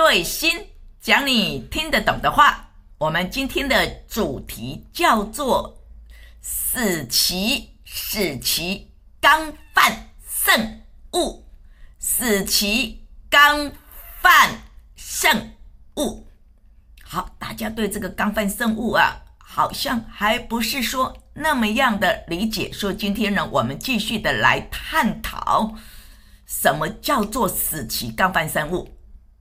对心，讲你听得懂的话。我们今天的主题叫做死期刚犯圣物。死期刚犯圣物。好，大家对这个刚犯圣物好像还不是说那么样的理解，所以今天呢，我们继续的来探讨什么叫做死期刚犯圣物。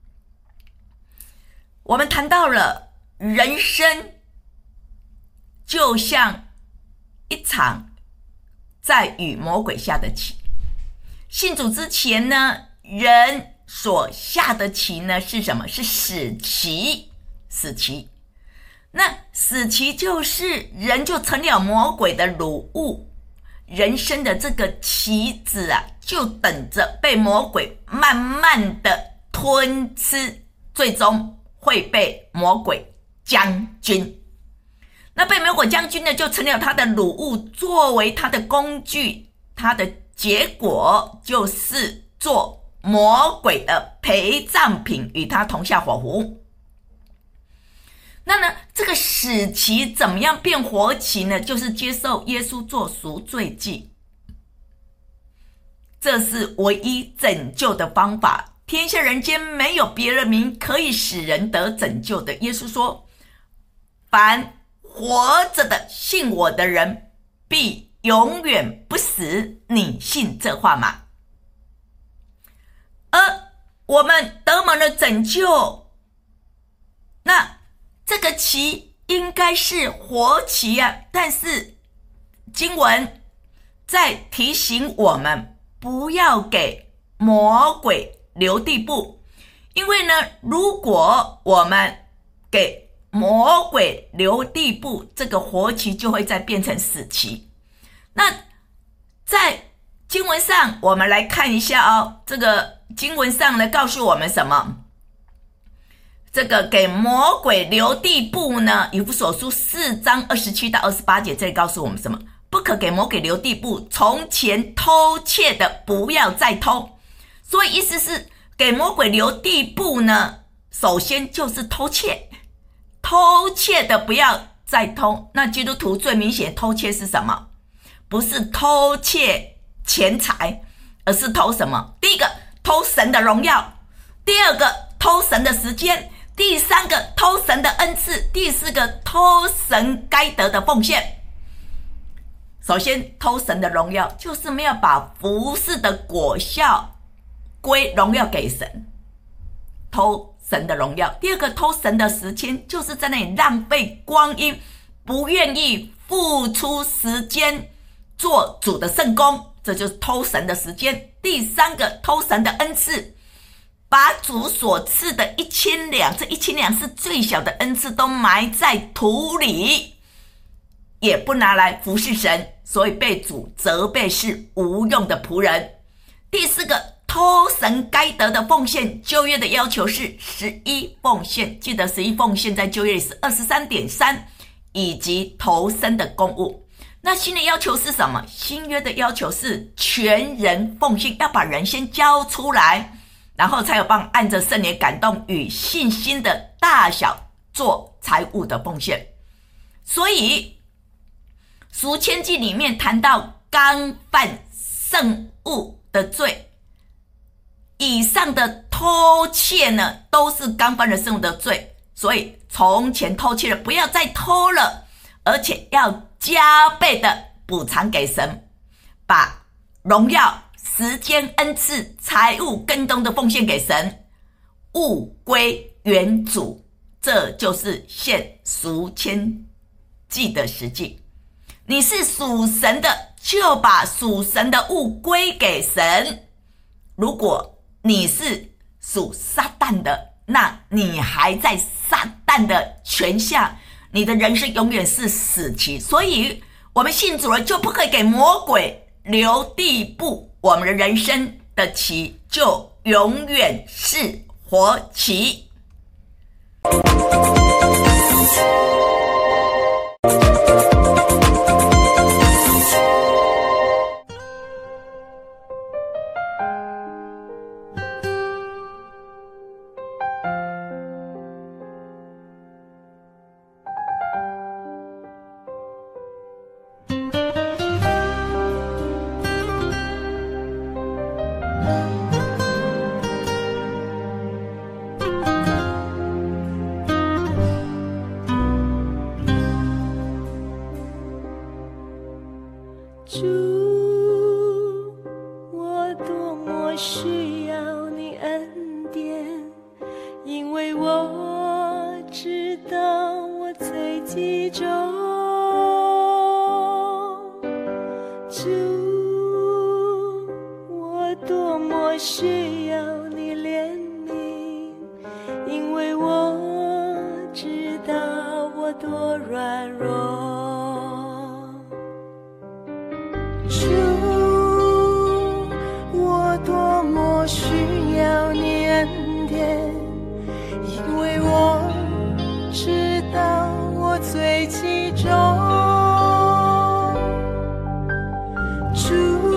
我们谈到了人生就像一场在与魔鬼下的棋。信主之前呢，人所下的棋呢是什么？是死棋。那死棋就是人就成了魔鬼的掳物，人生的这个棋子就等着被魔鬼慢慢的吞吃，最终会被魔鬼将军。那被魔鬼将军呢，就成了他的掳物，作为他的工具，他的结果就是做魔鬼的陪葬品，与他同下火湖。那呢，这个死期怎么样变活期呢？就是接受耶稣做赎罪祭，这是唯一拯救的方法。天下人间没有别的名可以使人得拯救的。耶稣说，凡活着的信我的人必永远不死，你信这话吗？而我们得蒙了拯救，那这个棋应该是活棋但是经文在提醒我们不要给魔鬼留地步，因为呢，如果我们给魔鬼留地步，这个活棋就会再变成死棋。那在经文上我们来看一下这个经文上呢告诉我们什么？这个给魔鬼留地步呢，以弗所书4章27到28节，这里告诉我们什么？不可给魔鬼留地步，从前偷窃的不要再偷。所以意思是给魔鬼留地步呢，首先就是偷窃的不要再偷。那基督徒最明显偷窃是什么？不是偷窃钱财，而是偷什么？第一个偷神的荣耀，第二个偷神的时间，第三个偷神的恩赐，第四个偷神该得的奉献。首先偷神的荣耀，就是没有把服事的果效归荣耀给神，偷神的荣耀。第二个偷神的时间，就是在那里浪费光阴，不愿意付出时间做主的圣工，这就是偷神的时间。第三个偷神的恩赐，把主所赐的1000两，这1000两是最小的恩赐，都埋在土里，也不拿来服侍神，所以被主责备是无用的仆人。第四个偷神该得的奉献，旧约的要求是11奉献，记得11奉献在旧约里是 23.3， 以及头生的公物。那新的要求是什么？新约的要求是全人奉献，要把人先交出来，然后才有办法按着圣灵感动与信心的大小做财物的奉献。所以赎愆记里面谈到刚犯圣物的罪，以上的偷窃呢，都是刚犯了圣物的罪。所以从前偷窃了不要再偷了，而且要加倍的补偿给神，把荣耀、时间、恩赐、财物更多的奉献给神，物归原主。这就是献赎愆祭的实际。你是属神的，就把属神的物归给神。如果你是属撒旦的，那你还在撒旦的权下，你的人生永远是死期。所以我们信主了，就不可以给魔鬼留地步，我们的人生的棋就永远是活棋。 主，我多么需要你恩典，因为我知道我最集中。主，我多么需要你怜悯，因为我知道我多软弱。主，我多么需要你恩典，因为我知道我最集中。主，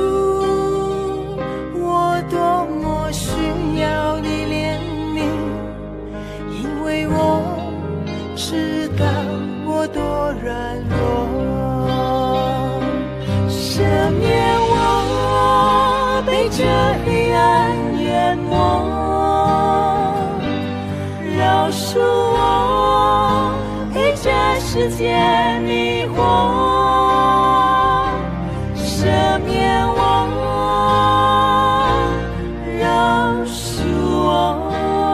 我多么需要你怜悯，因为我知道我多软弱。赦免我被这黑暗淹没，饶恕我被这世界迷惑。赦免我，饶恕我，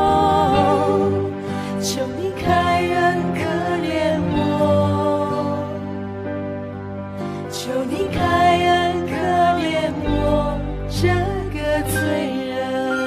求你开恩可怜我，求你开恩可怜我这个罪人。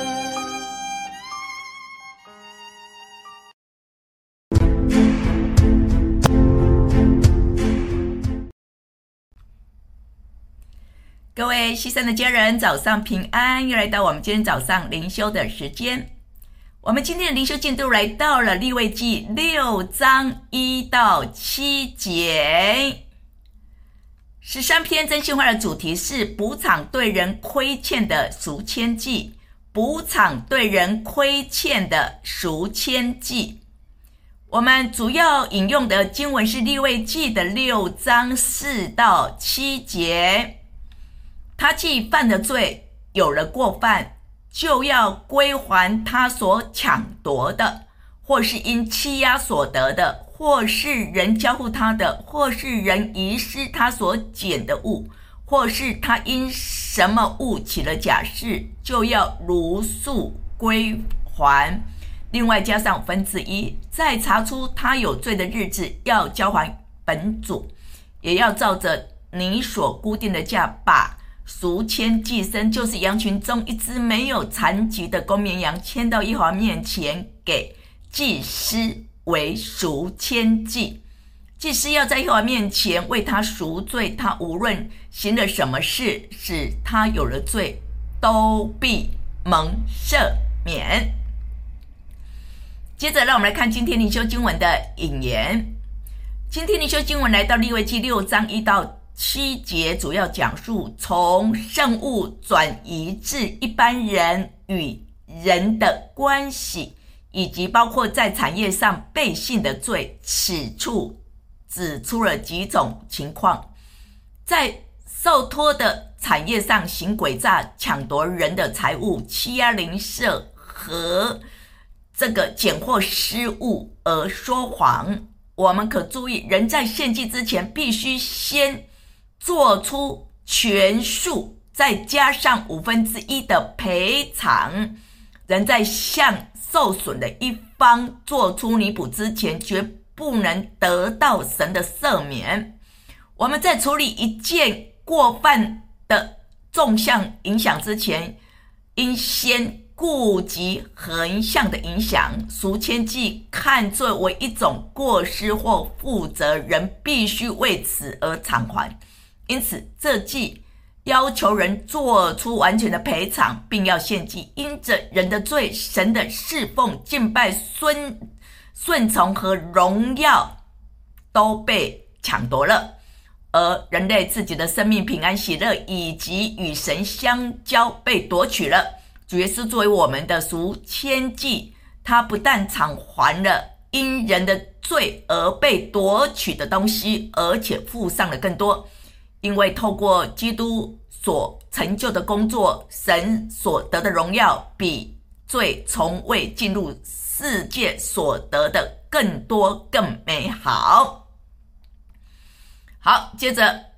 各位西山的家人，早上平安，又来到我们今天早上灵修的时间。我们今天的灵修进度来到了利未记6章1到7节。13篇真心话的主题是补偿对人亏欠的赎愆祭，补偿对人亏欠的赎愆祭。我们主要引用的经文是利未记的6章4到7节。他既犯了罪，有了过犯，就要归还他所抢夺的，或是因欺压所得的，或是人交付他的，或是人遗失他所捡的物，或是他因什么物起了假释，就要如数归还。另外加上1/5，在查出他有罪的日子，要交还本主，也要照着你所固定的价把赎愆祭牲，就是羊群中一只没有残疾的公绵羊，牵到耶和华面前，给祭司为赎愆祭。祭司要在耶和华面前为他赎罪，他无论行了什么事，使他有了罪，都必蒙赦免。接着让我们来看今天灵修经文的引言。今天灵修经文来到利未记6章1到7节，主要讲述从圣物转移至一般人与人的关系，以及包括在产业上背信的罪。此处指出了几种情况：在受托的产业上行诡诈，抢夺人的财物，欺压邻舍，和这个捡获失物而说谎。我们可注意，人在献祭之前必须先做出全数，再加上1/5的赔偿。人在向受损的一方做出弥补之前，绝不能得到神的赦免。我们在处理一件过犯的纵向影响之前，应先顾及横向的影响。赎愆祭看作为一种过失或负责，人必须为此而偿还。因此这祭要求人做出完全的赔偿，并要献祭。因着人的罪，神的侍奉、敬拜、顺从和荣耀都被抢夺了，而人类自己的生命、平安、喜乐以及与神相交被夺取了。主耶稣作为我们的赎愆祭，他不但偿还了因人的罪而被夺取的东西，而且付上了更多。因为透过基督所成就的工作，神所得的荣耀比罪从未进入世界所得的更多更美好。好，接着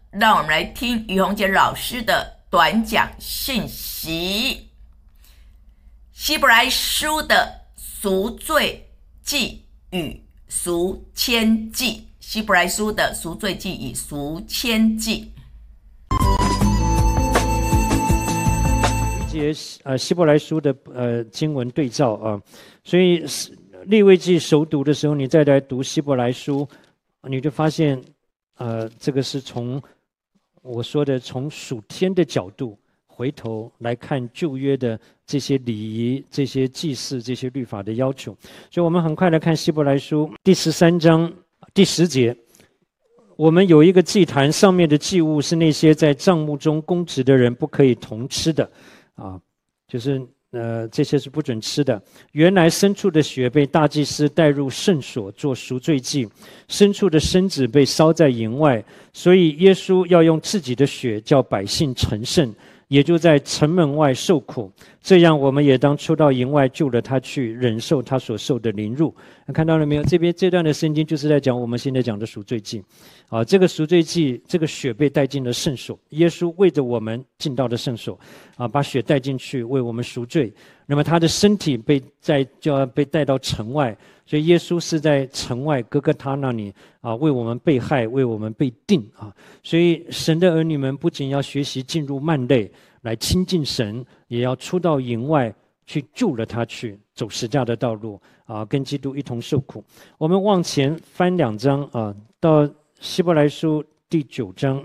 让我们来听于洪杰老师的短讲信息。希伯来书的赎罪祭与赎愆祭，希伯来书的赎罪祭与赎愆祭。 希伯来书的经文对照啊，所以利未记熟读的时候，你再来读希伯来书，你就发现这个是从我说的从属天的角度回头来看旧约的这些礼仪、这些祭祀、这些律法的要求。所以我们很快来看希伯来书第13章第10节，我们有一个祭坛，上面的祭物是那些在帐幕中供职的人不可以同吃的就是这些是不准吃的。原来牲畜的血被大祭司带入圣所做赎罪祭，牲畜的身子被烧在营外，所以耶稣要用自己的血叫百姓成圣，也就在城门外受苦。这样我们也当出到营外，救了他去，忍受他所受的凌辱。看到了没有？这段的圣经就是在讲我们现在讲的赎罪祭这个赎罪祭，这个血被带进了圣所，耶稣为着我们进到了圣所把血带进去为我们赎罪。那么他的身体就要被带到城外，所以耶稣是在城外哥哥他那里为我们被害，为我们被钉所以神的儿女们不仅要学习进入幔内来亲近神，也要出到营外去救了他去，走十架的道路跟基督一同受苦。我们往前翻2章到希伯来书第9章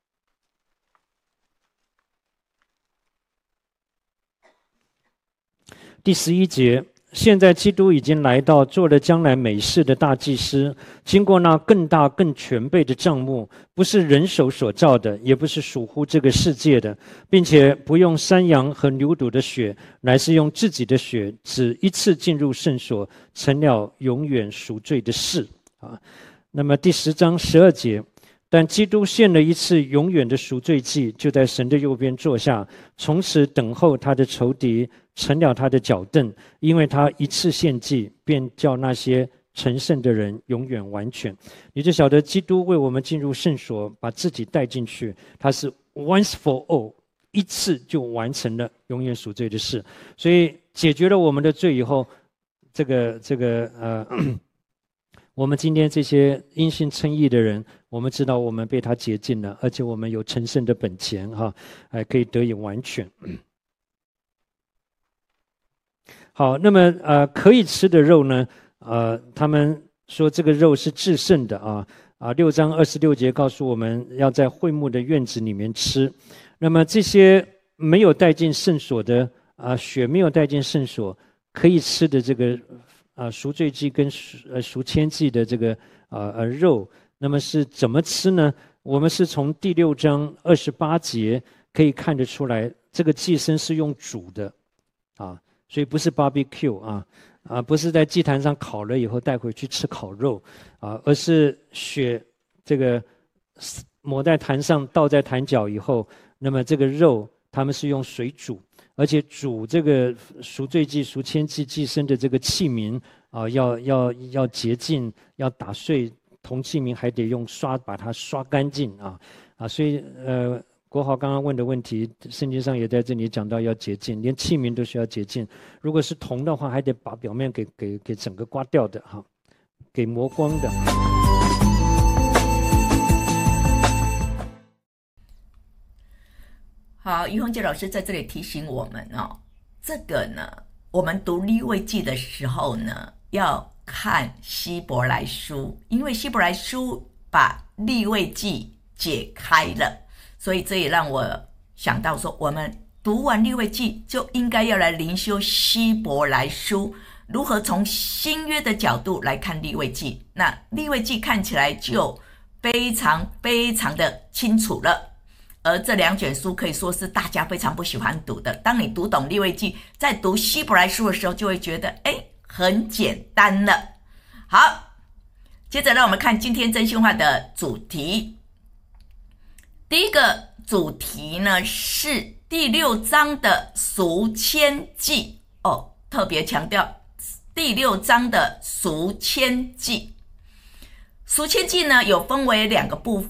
第11节，现在基督已经来到，做了将来美事的大祭司，经过那更大更全备的帐幕，不是人手所造的，也不是属乎这个世界的，并且不用山羊和牛犊的血，乃是用自己的血，只一次进入圣所，成了永远赎罪的事那么第10章12节，但基督献了一次永远的赎罪祭，就在神的右边坐下，从此等候他的仇敌，成了他的脚凳，因为他一次献祭，便叫那些成圣的人永远完全。你就晓得基督为我们进入圣所，把自己带进去，他是 once for all， 一次就完成了永远赎罪的事。所以解决了我们的罪以后，我们今天这些因信称义的人，我们知道我们被他洁净了，而且我们有成圣的本钱可以得以完全。好，那么可以吃的肉呢他们说这个肉是至圣的6章26节告诉我们要在会幕的院子里面吃。那么这些没有带进圣所的血没有带进圣所可以吃的这个赎罪祭跟赎愆祭的这个肉，那么是怎么吃呢？我们是从第6章28节可以看得出来，这个祭牲是用煮的所以不是 barbecue 不是在祭坛上烤了以后带回去吃烤肉而是血这个抹在坛上，倒在坛角以后，那么这个肉他们是用水煮，而且煮这个赎罪祭、赎愆祭祭牲的这个器皿要洁净，要打碎，铜器皿还得用把它刷干净所以国豪刚刚问的问题，圣经上也在这里讲到要洁净，连器皿都需要洁净。如果是铜的话，还得把表面给整个刮掉的给磨光的。 好，于洪杰老师在这里提醒我们这个呢，我们读利未记的时候呢，要看希伯来书，因为希伯来书把利未记解开了，所以这也让我想到说，我们读完利未记就应该要来灵修希伯来书，如何从新约的角度来看利未记。那利未记看起来就非常非常的清楚了，而这2卷书可以说是大家非常不喜欢读的。当你读懂利未记，在读希伯来书的时候，就会觉得很简单了。好，接着让我们看今天真心话的主题。第一个主题呢是第6章的赎愆祭特别强调第6章的赎愆祭。赎愆祭呢有分为2个部分，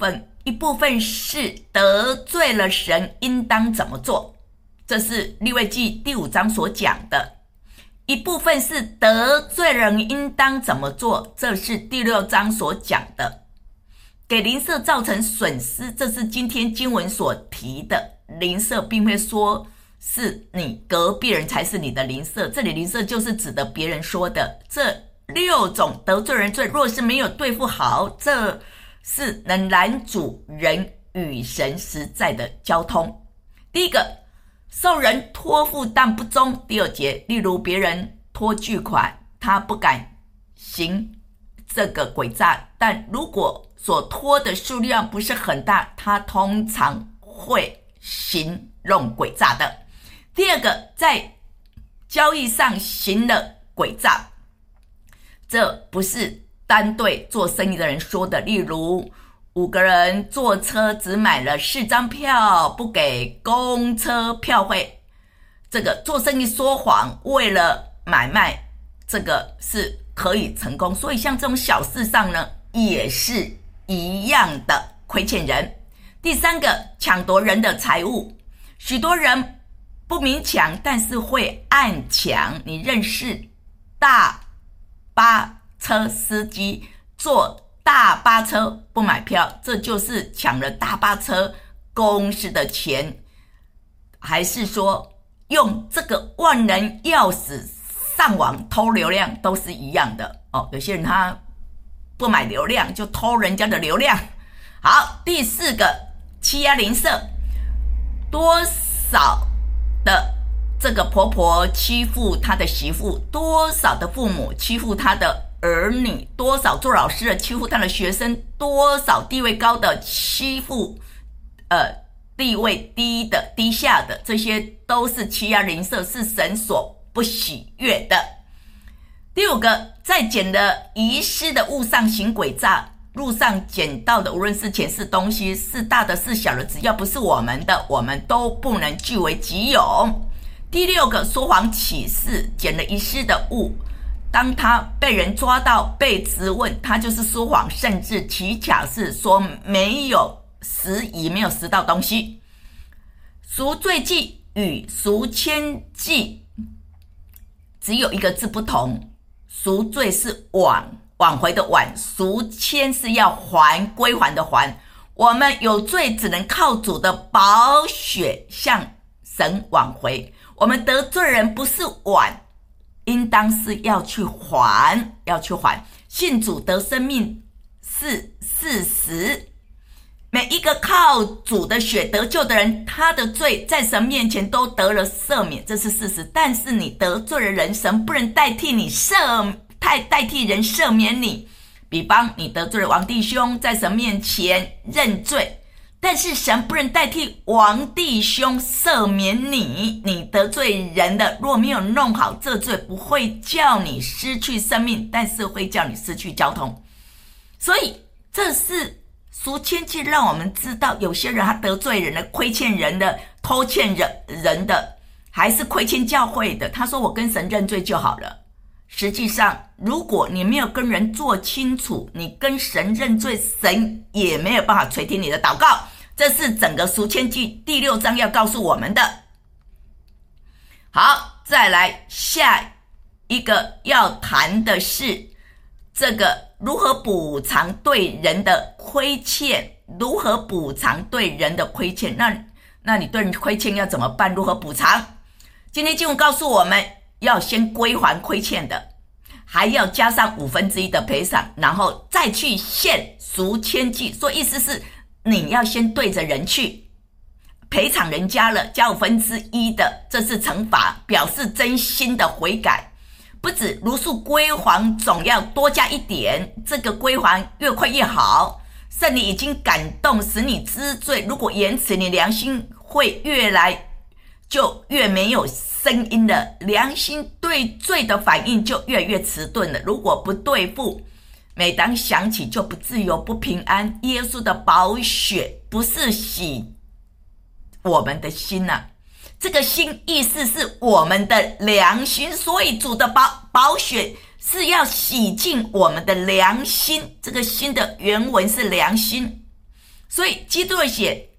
一部分是得罪了神应当怎么做，这是利未记第5章所讲的。一部分是得罪人应当怎么做，这是第6章所讲的。给邻舍造成损失，这是今天经文所提的。邻舍并非说是你隔壁人才是你的邻舍，这里邻舍就是指的别人说的。这6种得罪人罪，若是没有对付好，这是能拦阻人与神实在的交通。第一个，受人托付但不忠。第2节，例如别人托巨款，他不敢行这个诡诈，但如果所托的数量不是很大，他通常会行弄诡诈的。第2个，在交易上行了诡诈，这不是单对做生意的人说的。例如5个人坐车只买了4张票，不给公车票费，这个做生意说谎为了买卖，这个是可以成功。所以像这种小事上呢，也是一样的亏欠人。第3个，抢夺人的财物。许多人不明抢，但是会暗抢。你认识大巴车司机坐大巴车不买票，这就是抢了大巴车公司的钱。还是说用这个万能钥匙上网偷流量，都是一样的哦。有些人他不买流量就偷人家的流量。好，第4个，欺压邻舍。多少的这个婆婆欺负她的媳妇，多少的父母欺负他的儿女，多少做老师的欺负他的学生，多少地位高的欺负地位低的低下的，这些都是欺压邻舍，是神所不喜悦的。第5个，在捡了遗失的物上行诡诈。路上捡到的，无论是钱是东西，是大的是小的，只要不是我们的，我们都不能据为己有。第6个，说谎起誓。捡了遗失的物，当他被人抓到被质问，他就是说谎，甚至奇巧是说没有拾遗，没有拾到东西。赎罪祭与赎愆祭只有一个字不同，赎罪是挽回的挽，赎愆是要还，归还的还。我们有罪只能靠主的宝血向神挽回，我们得罪人不是挽，应当是要去还。信主得生命是事实，每一个靠主的血得救的人，他的罪在神面前都得了赦免，这是事实。但是你得罪了人，神不能代替你代替人赦免你。比方你得罪了王弟兄，在神面前认罪，但是神不能代替王弟兄赦免你。你得罪人的，若没有弄好这罪，不会叫你失去生命，但是会叫你失去交通。所以这是赎愆祭让我们知道，有些人他得罪人的，亏欠人的，偷欠人的，还是亏欠教会的。他说我跟神认罪就好了。实际上如果你没有跟人做清楚，你跟神认罪，神也没有办法垂听你的祷告。这是整个赎愆记第6章要告诉我们的。好，再来下一个要谈的是这个如何补偿对人的亏欠。如何补偿对人的亏欠？那你对人亏欠要怎么办？如何补偿？今天经文告诉我们，要先归还亏欠的，还要加上1/5的赔偿，然后再去献赎愆祭。说意思是你要先对着人去赔偿人家了，加1/5的，这是惩罚，表示真心的悔改。不止如数归还，总要多加一点，这个归还越快越好。圣灵已经感动使你知罪，如果延迟，你良心会越没有声音了，良心对罪的反应就越来越迟钝了。如果不对付，每当想起就不自由不平安。耶稣的宝血不是洗我们的心啊，这个心意思是我们的良心，所以主的宝血是要洗净我们的良心。这个心的原文是良心， 所以基督的血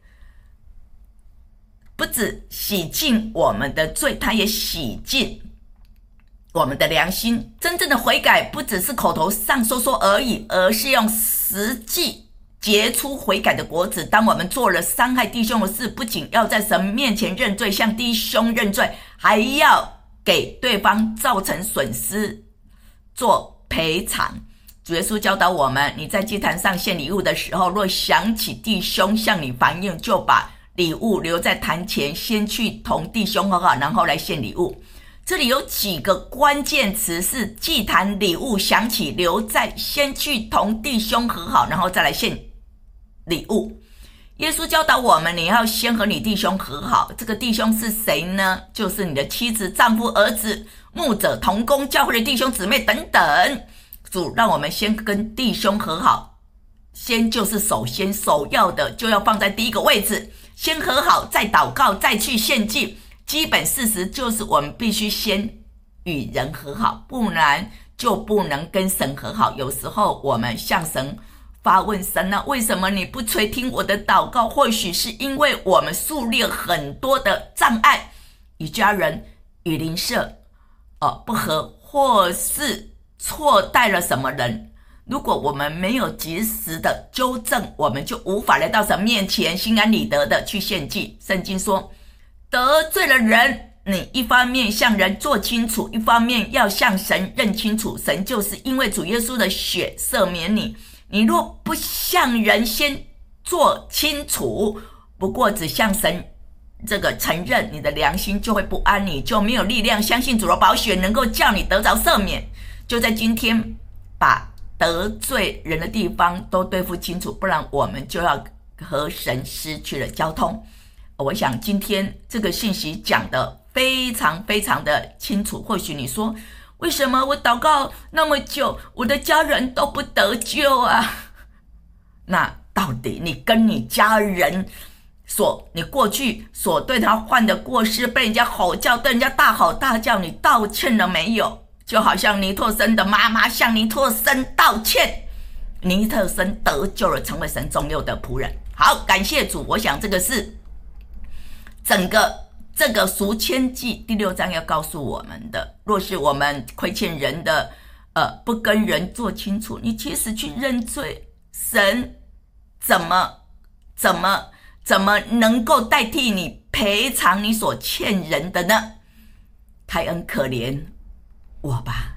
不只洗净我们的罪，它也洗净我们的良心。真正的悔改不只是口头上说说而已，而是用实际结出悔改的果子。当我们做了伤害弟兄的事，不仅要在神面前认罪，向弟兄认罪，还要给对方造成损失做赔偿。主耶稣教导我们，你在祭坛上献礼物的时候，若想起弟兄向你反映，就把礼物留在坛前，先去同弟兄和好，然后来献礼物。这里有几个关键词是祭坛礼物，想起留在，先去同弟兄和好，然后再来献礼物。耶稣教导我们，你要先和你弟兄和好。这个弟兄是谁呢？就是你的妻子、丈夫、儿子、牧者、同工、教会的弟兄姊妹等等。主让我们先跟弟兄和好，先就是首要的就要放在第一个位置，先和好，再祷告，再去献祭。基本事实就是我们必须先与人和好，不然就不能跟神和好。有时候我们向神发问，神啊，为什么你不垂听我的祷告？或许是因为我们树立了很多的障碍，与家人、与邻舍不合，或是错待了什么人。如果我们没有及时的纠正，我们就无法来到神面前心安理得的去献祭。圣经说，得罪了人，你一方面向人做清楚，一方面要向神认清楚。神就是因为主耶稣的血赦免你。你若不向人先做清楚，不过只向神这个承认，你的良心就会不安，你就没有力量相信主的宝血能够叫你得着赦免。就在今天把得罪人的地方都对付清楚，不然我们就要和神失去了交通。我想今天这个信息讲得非常非常的清楚。或许你说，为什么我祷告那么久，我的家人都不得救啊？那到底你跟你家人你过去所对他犯的过失，被人家吼叫，对人家大吼大叫，你道歉了没有？就好像尼拓生的妈妈向尼拓生道歉，尼特生得救了，成为神忠佑的仆人。好，感谢主。我想这个是整个这个赎愆记第6章要告诉我们的。若是我们亏欠人的不跟人做清楚，你其实去认罪，神怎么能够代替你赔偿你所欠人的呢？开恩可怜我吧。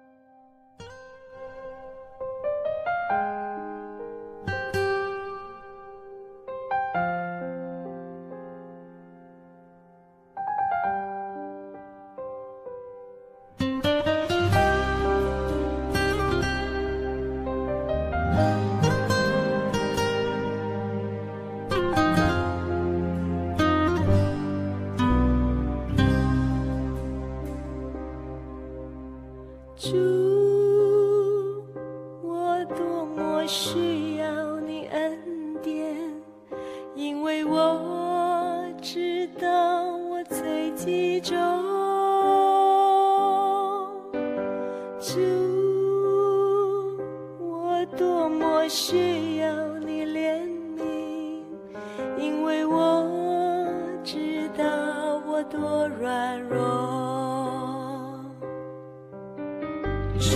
主，我多么需要你恩典，因为我知道我最集中。主，我多么需要你怜悯，因为我知道我多软弱。主，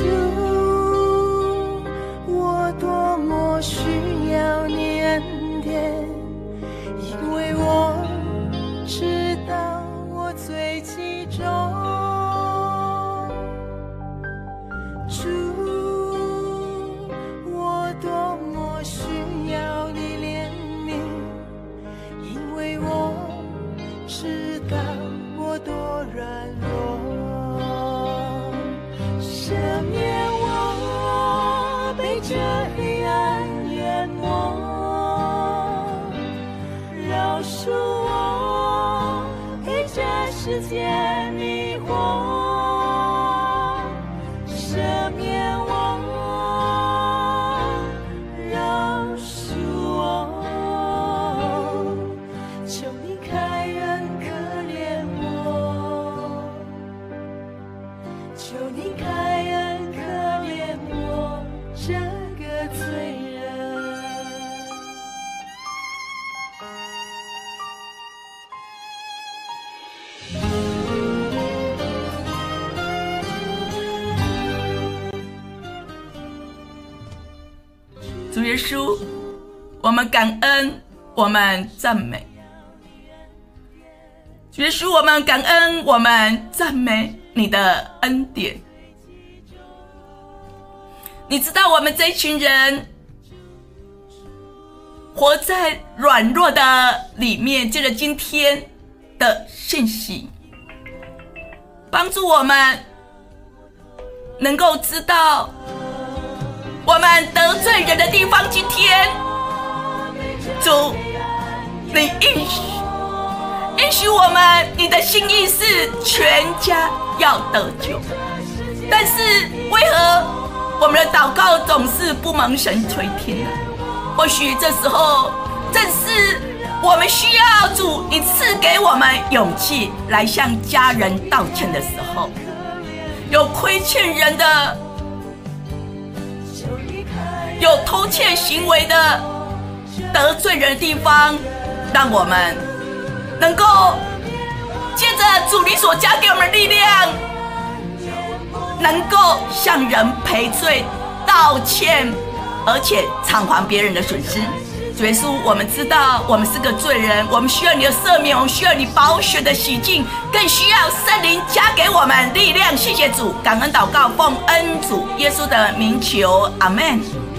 我多么需要你恩典，因为我知道我最集中。主，我多么需要你怜悯，因为我知道我多软弱。赦免我被这黑暗淹没，饶恕我被这世界迷惑，赦免我，饶恕我，求你开恩可怜我，求你开恩可怜我这个罪人。 耶稣，我们感恩，我们赞美。耶稣，我们感恩，我们赞美你的恩典。你知道我们这一群人活在软弱的里面，借着今天的信息，帮助我们能够知道我们得罪人的地方。今天主，你应许我们，你的心意是全家要得救，但是为何我们的祷告总是不蒙神垂听呢？或许这时候正是我们需要主你赐给我们勇气来向家人道歉的时候。有亏欠人的，有偷窃行为的，得罪人的地方，让我们能够借着主你所加给我们的力量，能够向人赔罪道歉，而且偿还别人的损失。主耶稣，我们知道我们是个罪人，我们需要你的赦免，我们需要你宝血的洗净，更需要圣灵加给我们力量。谢谢主，感恩祷告，奉恩主耶稣的名求，阿们。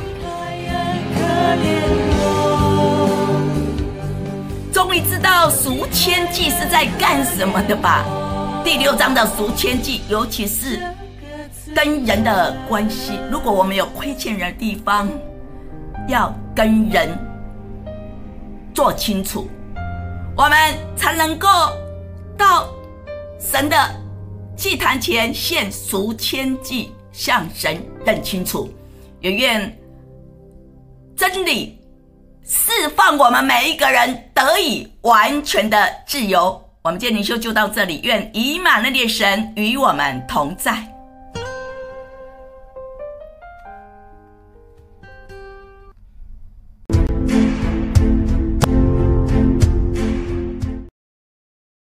终于知道赎愆祭是在干什么的吧？第6章的赎愆祭，尤其是跟人的关系，如果我们有亏欠人的地方，要跟人做清楚，我们才能够到神的祭坛前献赎愆祭，向神认清楚。也愿真理释放我们每一个人得以完全的自由。我们今天灵修就到这里，愿以马内利神与我们同在。